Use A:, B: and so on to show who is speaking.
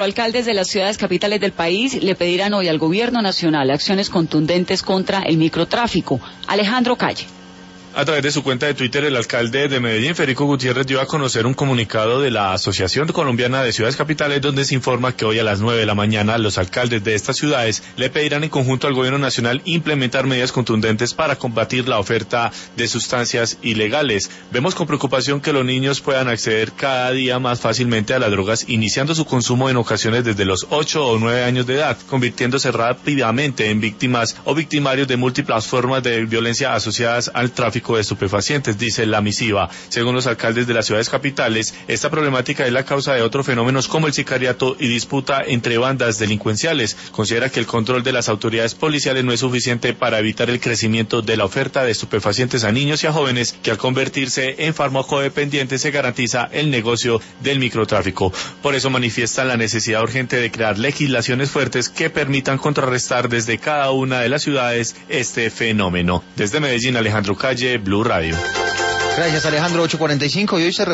A: Alcaldes de las ciudades capitales del país le pedirán hoy al gobierno nacional acciones contundentes contra el microtráfico. Alejandro Calle.
B: A través de su cuenta de Twitter, el alcalde de Medellín, Federico Gutiérrez, dio a conocer un comunicado de la Asociación Colombiana de Ciudades Capitales, donde se informa que hoy a las 9 de la mañana los alcaldes de estas ciudades le pedirán en conjunto al gobierno nacional implementar medidas contundentes para combatir la oferta de sustancias ilegales. Vemos con preocupación que los niños puedan acceder cada día más fácilmente a las drogas, iniciando su consumo en ocasiones desde los 8 o 9 años de edad, convirtiéndose rápidamente en víctimas o victimarios de múltiples formas de violencia asociadas al tráfico de estupefacientes, dice la misiva. Según los alcaldes de las ciudades capitales, esta problemática es la causa de otros fenómenos como el sicariato y disputa entre bandas delincuenciales. Considera que el control de las autoridades policiales no es suficiente para evitar el crecimiento de la oferta de estupefacientes a niños y a jóvenes, que al convertirse en farmacodependientes se garantiza el negocio del microtráfico. Por eso manifiestan la necesidad urgente de crear legislaciones fuertes que permitan contrarrestar desde cada una de las ciudades este fenómeno. Desde Medellín, Alejandro Calle, Blue Radio.
C: Gracias, Alejandro. 8:45 y hoy se